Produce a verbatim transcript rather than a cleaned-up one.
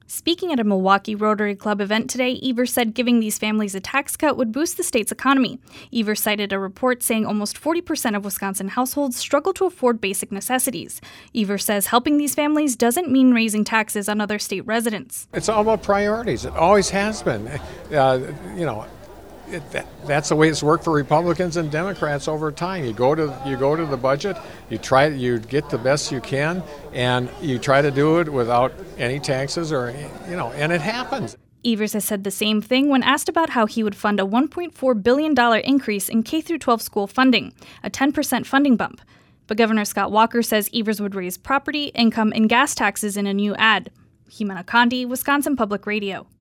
Speaking at a Milwaukee Rotary Club event today, Evers said giving these families a tax cut would boost the state's economy. Evers cited a report saying almost forty percent of Wisconsin households struggle to afford basic necessities. Evers says helping these families doesn't mean raising taxes on other state residents. It's all about priorities. It always has been. Uh, you know, it, that, that's the way it's worked for Republicans and Democrats over time. You go to you go to the budget, you try you get the best you can, and you try to do it without any taxes or you know, and it happens. Evers has said the same thing when asked about how he would fund a one point four billion dollars increase in K through twelve school funding, a ten percent funding bump. But Governor Scott Walker says Evers would raise property, income, and gas taxes in a new ad. Jimena Condi, Wisconsin Public Radio.